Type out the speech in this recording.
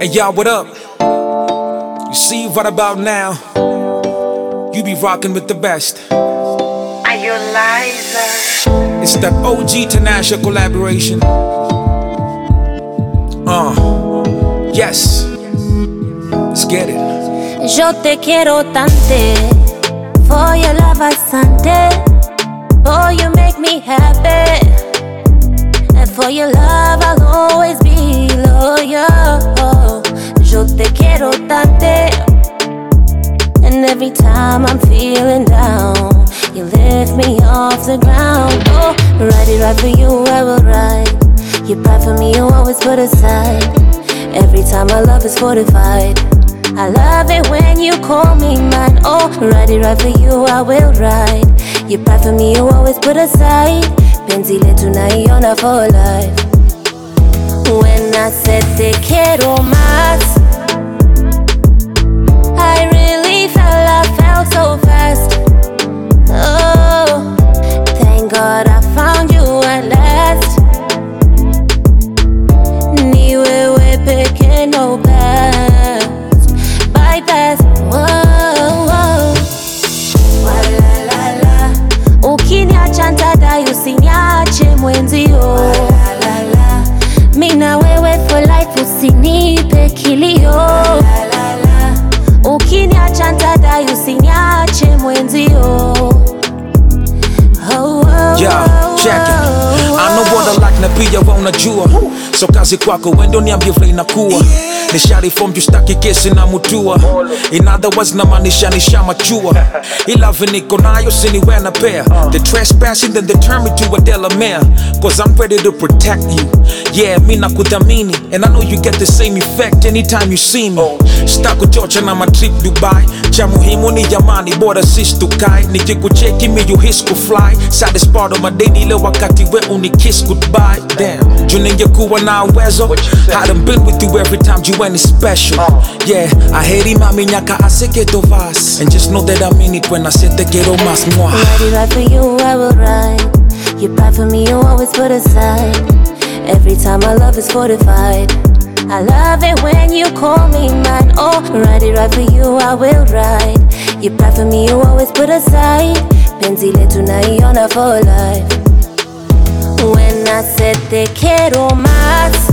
Hey y'all, what up? You see right about now, you be rocking with the best. Are you Liza? It's that OG Tanasha collaboration. Yes. Let's get it. Yo te quiero tante, for your love I Sunday. Boy, you make me happy, and for your love I'll always be loyal. Yo te quiero tante, and every time I'm feeling down, you lift me off the ground. Oh, right for you I will ride. You pray for me, you always put aside. Every time my love is fortified. I love it when you call me mine. Oh, right for you I will ride. You pray for me, you always put aside. Penzi letu naiona for life. When I said te quiero más, I really felt so fast. Oh, thank God I found you at last. Ni wewe peke no pass, bypass. Whoa. Walalala, ukiniacha ntadai usiniache mwenzio. Mina wewe for life usinipe kilio. Ukiniacha ntadai usiniache mwenzio. Yeah, check it. I know what I like na pia unajua. So kazi kwako wendo niambie vile inakuwa. Nishari form justaki kesi na mutua. In other words na maanisha nishamachua. Ilove niko nayo siniwe na pair. The trespassing then they turn me to a Delamere. Cause I'm ready to protect you. Yeah, mi nakudhamini. And I know you get the same effect anytime you see me. Staku chocha na ma trip Dubai. Cha muhimu ni jamani bora sis tukai. Nikikucheki mi you his ku fly. Saddest part of my day ile wakati we unikiss goodbye. Damn, juu ningekuwa na uwezo I done been with you every time you went special. Yeah, I hate him, mami nyaka aseke to vas. And just know that I mean it when I said te quiero más. Right for you I will ride. You pray for me, you always put aside. Every time my love is fortified. I love it when you call me mine. Oh, right for you I will ride. You pray for me, you always put aside. Penzi letu naiona for life. When I said te quiero más,